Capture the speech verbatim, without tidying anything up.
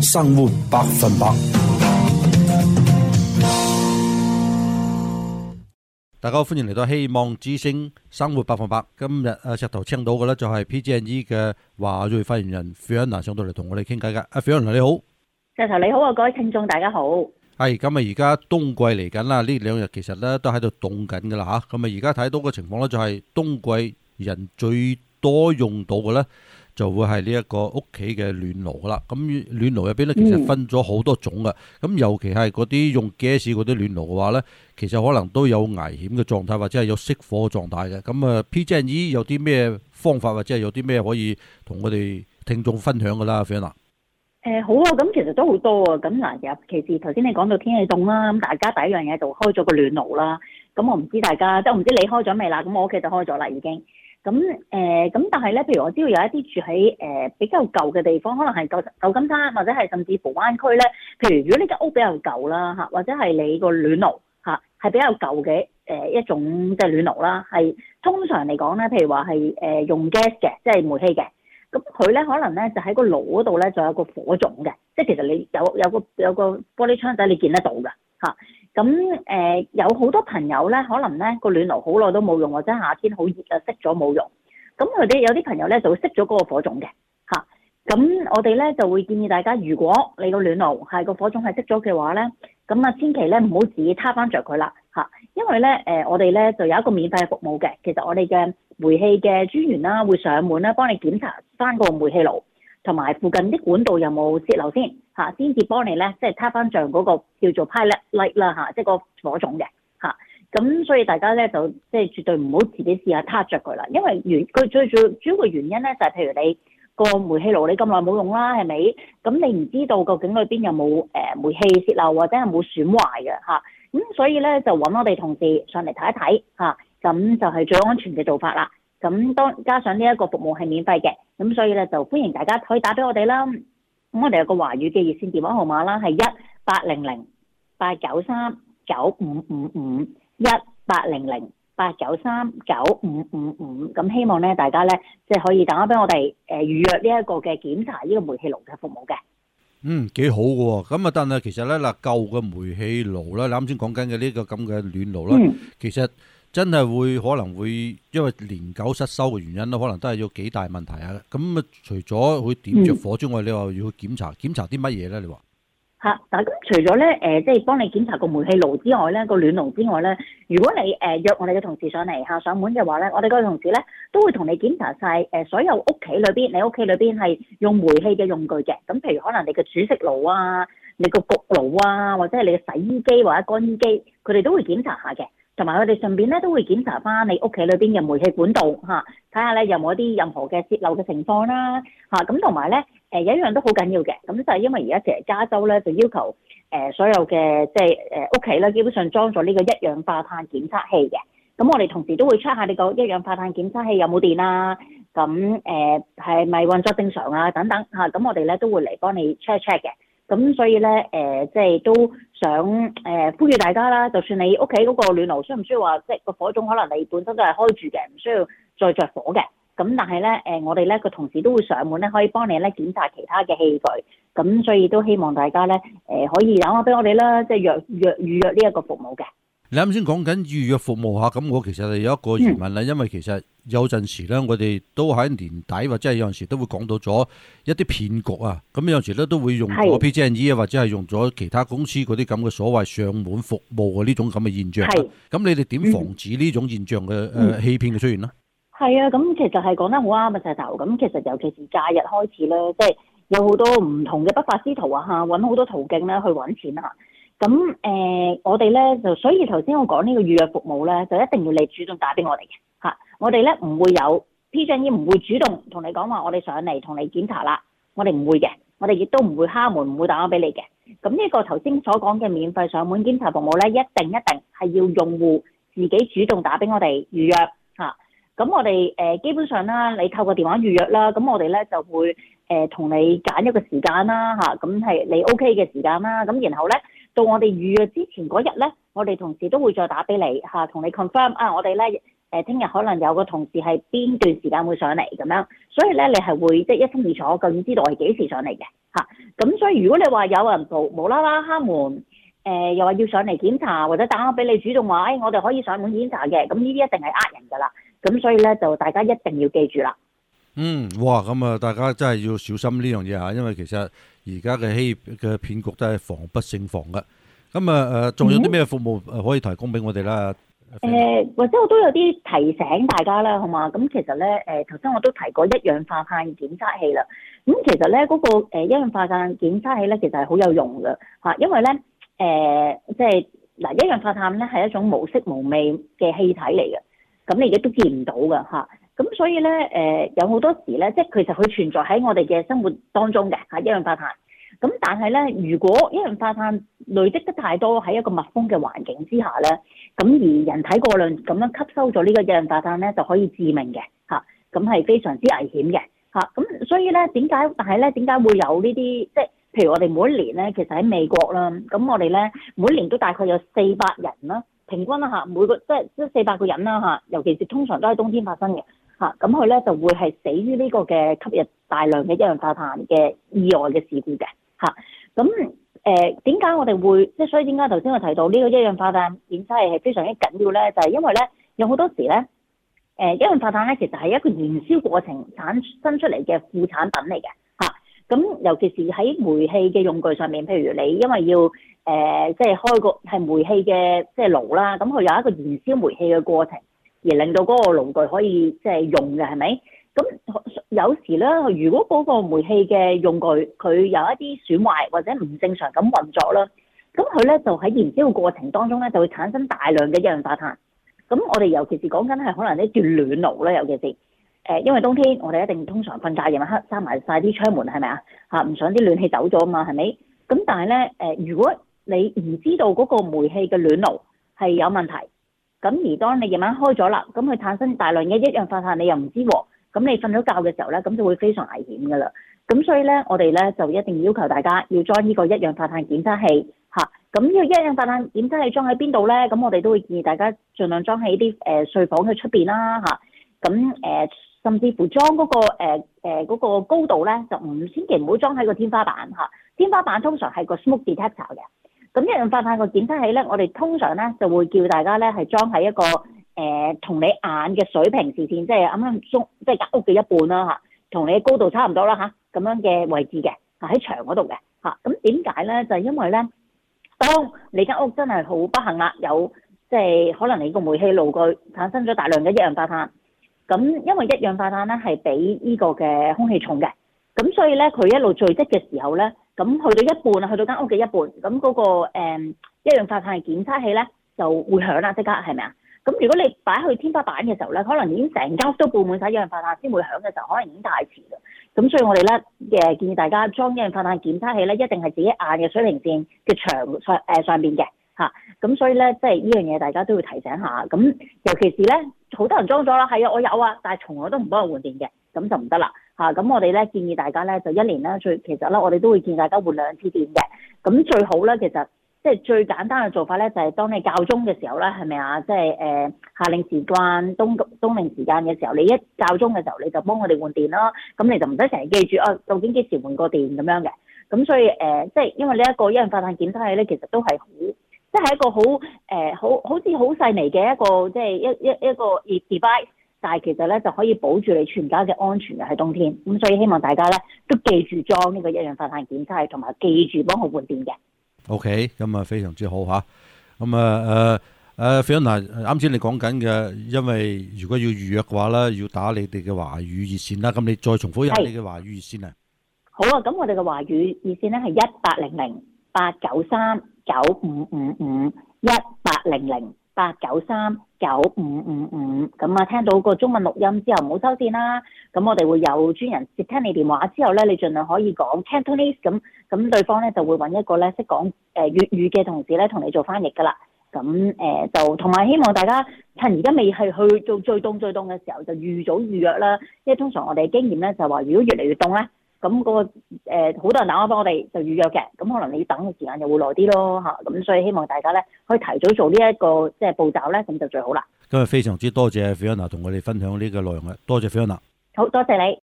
生活百分百。 大家好，歡迎嚟到希望之聲生活百分百。今日阿石頭請到嘅咧就係 P G N E 嘅華裔發言人 Fiona 上到嚟同我哋傾偈㗎。阿 Fiona 你好， 石頭你好啊，各位聽眾大家好。 係咁啊，而家冬季嚟緊啦，呢兩日其實咧都喺度凍緊㗎啦嚇。咁啊，而家睇到嘅情況咧就係冬季人最多用到嘅咧就會係呢一個屋企嘅暖爐啦。咁暖爐入邊咧其實分咗好多種㗎。咁、嗯、尤其係嗰啲用 gas 嗰啲暖爐嘅話咧，其實可能都有危險嘅狀態，或者係有熄火嘅狀態嘅。咁啊 P G N E 有啲咩方法，或者係有啲咩可以同我哋聽眾分享㗎啦 Fiona。 誒好啊，咁其實都好多啊。咁嗱，尤其是頭先你講到天氣凍啦，咁大家第一樣嘢就開咗個暖爐啦。咁我唔知大家，即係我唔知你開咗未啦。咁我屋企就開咗啦，已經。咁誒，咁但係咧，譬如我知道有一啲住喺誒、呃、比較舊嘅地方，可能係舊舊金山或者係甚至乎灣區咧。譬如如果呢間屋比較舊啦嚇，或者係你個暖爐嚇係比較舊嘅誒、呃、一種即係暖爐啦，係通常嚟講咧，譬如話係誒用 gas 嘅，即係煤氣嘅。咁佢咧可能咧就喺個爐嗰度咧，就有個火種嘅，即係其實你有有個有個玻璃窗仔你見得到㗎嚇。咁誒、呃、有好多朋友咧，可能咧個暖爐好耐都冇用，或者夏天好熱啊熄咗冇用。咁佢哋有啲朋友咧就會熄咗嗰個火種嘅嚇。咁我哋咧就會建議大家，如果你個暖爐係個火種係熄咗嘅話咧，咁啊千祈咧唔好自己撻翻着佢啦嚇。因為咧誒、呃、我哋咧就有一個免費嘅服務嘅，其實我哋嘅煤氣嘅專員啦會上門咧幫你檢查翻個煤氣爐同埋附近啲管道有冇泄漏先嚇，先至幫你咧即係撻翻着嗰個叫做 pilot light 啦嚇，即係個火種嘅嚇。咁所以大家咧就即係絕對唔好自己試下撻着佢啦，因為原佢最最主要嘅原因咧就係、是、譬如你個煤氣爐你咁耐冇用啦，係咪？咁你唔知道究竟裏邊有冇誒煤氣泄漏或者係冇損壞嘅嚇。咁所以咧就揾我哋同事上嚟睇一睇嚇，咁就係最安全嘅做法啦。咁當加上呢一個服務係免費嘅，咁所以咧就歡迎大家可以打俾我哋啦。咁我哋有個華語嘅熱線電話號碼啦，係一八零零八九三九五五五一八零零八九三九五五五。咁希望咧大家咧即係可以打返俾我哋誒預約呢一個嘅檢查呢個煤氣爐嘅服務嘅。 嗯，幾好嘅喎。咁啊，但係其實咧嗱，舊嘅煤氣爐啦，你啱先講緊嘅呢個咁嘅暖爐啦，嗯、其實真係會可能會因為年久失修嘅原因啦，可能都係有幾大問題啊。咁啊，除咗會點着火之外，嗯、你話要去檢查，檢查啲乜嘢咧？你話？嚇！但係咁除咗咧誒，即係幫你檢查個煤氣爐之外咧，個暖爐之外咧，如果你誒、呃、約我哋嘅同事上嚟嚇上門嘅話咧，我哋嗰個同事咧都會同你檢查晒誒所有屋企裏邊，你屋企裏邊係用煤氣嘅用具嘅。咁譬如可能你嘅煮食爐啊、你個焗爐啊，或者係你嘅洗衣機或者乾衣機，佢哋都會檢查下嘅。同埋佢哋順便咧都會檢查翻你屋企裏邊嘅煤氣管道嚇，睇下咧有冇一啲任何嘅泄漏嘅情況啦嚇。咁同埋咧誒有一樣都好緊要嘅，咁就係因為而家其實加州咧就要求誒、呃、所有嘅即係誒屋企咧基本上裝咗呢個一氧化碳檢測器嘅。咁我哋同時都會 check 下你個一氧化碳檢測器有冇電啊，咁誒係咪運作正常啊等等嚇。咁我哋咧都會嚟幫你 check check 嘅。咁所以咧，誒、呃，即係都想誒、呃、呼籲大家啦。就算你屋企嗰個暖爐需唔需要話，即係個火種可能你本身都係開住嘅，唔需要再着火嘅。咁但係咧，誒、呃，我哋咧個同事都會上門咧，可以幫你咧檢查其他嘅器具。咁所以都希望大家咧，誒、呃，可以打電話俾我哋啦，即係約約預約呢一個服務嘅。 你啱先講緊預約服務嚇，咁我其實係有一個疑問啦，嗯、因為其實有陣時咧，我哋都喺年底或者係有陣時都會講到咗一啲騙局啊，咁有陣時咧都會用咗 P G N E 啊，或者係用咗其他公司嗰啲咁嘅所謂上門服務嘅呢種咁嘅現象。係，咁你哋點防止呢種現象嘅誒欺騙嘅出現呢？係啊，咁其實係講得好啱啊，石頭。咁其實尤其是假日開始咧，即係有好多唔同嘅不法之徒啊嚇，揾好多途徑咧去揾錢啊。咁誒、呃，我哋咧就所以頭先我講呢個預約服務咧，就一定要你主動打俾我哋嘅嚇。我哋咧唔會有 P G N E 唔會主動同你講話，我哋上嚟同你檢查啦。我哋唔會嘅，我哋亦都唔會敲門，唔會打電話俾你嘅。咁呢個頭先所講嘅免費上門檢查服務咧，一定一定係要用戶自己主動打俾我哋預約嚇。咁我哋誒、呃、基本上啦，你透過電話預約啦，咁我哋咧就會誒同、呃、你揀一個時間啦嚇，咁係你 O K 嘅時間啦。咁然後咧到我哋預約之前嗰日咧，我哋同事都會再打俾你嚇，同你 confirm 啊，我哋咧誒聽日可能有個同事係邊段時間會上嚟咁樣，所以咧你係會即係一清二楚，究竟知道係幾時上嚟嘅嚇。咁、啊、所以如果你話有人無無啦啦敲門，誒、呃、又話要上嚟檢查，或者打電話俾你主動話，誒、哎、我哋可以上門檢查嘅，咁呢啲一定係呃人㗎啦。咁所以咧就大家一定要記住啦。 嗯，哇，咁啊，大家真係要小心呢樣嘢嚇，因為其實而家嘅欺嘅騙局都係防不勝防嘅。咁啊誒，仲有啲咩服務誒可以提供俾我哋啦？ 誒、呃，或者我都有啲提醒大家啦，好嘛？咁其實咧誒，頭、呃、先我都提過一氧化碳檢測器啦。咁其實咧嗰、那個、呃、一氧化碳檢測器咧，其實係好有用嘅嚇，因為咧誒，即係嗱一氧化碳咧係一種無色無味嘅氣體嚟嘅，咁你而家都見唔到㗎嚇。咁所以咧，誒、呃、有好多時咧，即係其實佢存在喺我哋嘅生活當中嘅嚇一氧化碳。咁但係咧，如果一氧化碳累積得太多喺一個密封嘅環境之下咧，咁而人體過量咁樣吸收咗呢個一氧化碳咧，就可以致命嘅嚇。咁係非常之危險嘅嚇。咁所以咧，點解？但係咧，點解會有呢啲？即係譬如我哋每一年咧，其實喺美國啦，咁我哋咧每一年都大概有四百人啦，平均啦嚇，每個即係即係四百個人啦嚇，尤其是通常都係冬天發生嘅。嚇，咁佢咧就會係死於呢個嘅吸入大量嘅一氧化碳嘅意外嘅事故嘅嚇。咁誒點解我哋會即係所以點解頭先我提到呢個一氧化碳檢測係係非常之緊要咧？就係、是、因為咧有好多時咧誒、呃、一氧化碳咧其實係一個燃燒過程產生出嚟嘅副產品嚟嘅嚇。咁尤其是喺煤氣嘅用具上面，譬如你因為要誒、呃、即係開個係煤氣嘅即係爐啦，咁佢有一個燃燒煤氣嘅過程。而令到嗰個爐具可以即係用嘅係咪？咁有時咧，如果嗰個煤氣嘅用具佢有一啲損壞或者唔正常咁運作啦，咁佢咧就喺燃燒嘅過程當中咧就會產生大量嘅一氧化碳。咁我哋尤其是講緊係可能呢段暖爐咧，尤其是誒、呃，因為冬天我哋一定通常瞓覺夜晚黑閂埋晒啲窗門係咪啊？嚇唔想啲暖氣走咗啊嘛係咪？咁但係咧誒，如果你唔知道嗰個煤氣嘅暖爐係有問題。咁而當你夜晚開咗啦，咁佢產生大量嘅一氧化碳，你又唔知喎，咁你瞓咗覺嘅時候咧，咁就會非常危險噶啦。咁所以咧，我哋咧就一定要求大家要裝呢個一氧化碳檢測器嚇。咁呢個一氧化碳檢測器裝喺邊度咧？咁我哋都會建議大家盡量裝喺啲誒睡房嘅出邊啦嚇。咁誒、呃、甚至乎裝嗰、那個誒誒嗰個高度咧，就唔千祈唔好裝喺個天花板嚇。天花板通常係個 smoke detector 嘅。咁一氧化碳個檢測器咧，我哋通常咧就會叫大家咧係裝喺一個誒同、呃、你眼嘅水平視線，即係啱啱中，即係間屋嘅一半啦嚇，同你嘅高度差唔多啦嚇，咁樣嘅位置嘅嚇喺牆嗰度嘅嚇。咁點解咧？就係、是、因為咧，當你間屋真係好不幸啦，有即係、就是、可能你個煤氣爐具產生咗大量嘅一氧化碳，咁因為一氧化碳咧係比呢個嘅空氣重嘅，咁所以咧佢一路聚積嘅時候咧。咁去到一半啊，去到間屋嘅一半，咁嗰、那個、嗯、一氧化碳嘅檢測器咧就會響啦，即刻係咪啊？咁如果你擺去天花板嘅時候咧，可能已經成間屋都佈滿晒一氧化碳先會響嘅時候，可能已經太遲啦。咁所以我哋咧誒建議大家裝一氧化碳檢測器咧，一定係自己眼嘅水平線嘅牆上誒上邊嘅嚇。咁所以咧，即係呢樣嘢大家都要提醒下。咁尤其是咧，好多人裝咗啦，係啊，我有啊，但係從來都唔幫佢換電嘅，咁就唔得啦。嚇，咁、啊、我哋咧建議大家咧就一年咧最其實咧我哋都會建議大家換兩次電嘅。咁最好咧其實即係最簡單嘅做法咧就係、是、當你校鐘嘅時候咧係咪啊？即係誒夏令時間冬冬令時間嘅時候，你一校鐘嘅時候你就幫我哋換電啦。咁你就唔使成日記住啊究竟幾時換個電咁樣嘅。咁所以誒、呃、即係因為呢一個一氧化碳檢測器咧其實都係好即係一個好誒、呃、好好似好細微嘅一個即係一一一個 device。但係其實咧就可以保住你全家嘅安全嘅喺冬天，咁所以希望大家咧都記住裝呢個一氧化碳檢測器，同埋記住幫佢換電嘅。 OK，咁啊非常之好嚇。咁啊誒誒，Fiona，啱先你講緊嘅，因為如果要預約嘅話咧，要打你哋嘅華語熱線啦。咁你再重複一下你嘅華語熱線啊。 好啊，咁我哋嘅華語熱線咧係一八零零八九三九五五五一八零零八九三九五五五，咁啊聽到個中文錄音之後唔好收線啦，咁我哋會有專人接聽你電話之後咧，你盡量可以講 Cantonese， 咁咁對方咧就會揾一個咧識講誒粵語嘅同事咧同你做翻譯噶啦，咁誒、呃、就同埋希望大家趁而家未係去做最凍最凍嘅時候就預早預約啦，因為通常我哋經驗咧就話如果越嚟越凍咧。咁嗰、那個誒好、呃、多人打電話幫我哋就預約嘅，咁可能你等嘅時間又會耐啲咯嚇，咁所以希望大家咧可以提早做呢、這、一個即係步驟咧，咁就最好啦。 今日非常之多謝 Fiona 同我哋分享呢個內容嘅，多謝 Fiona。 好多謝你。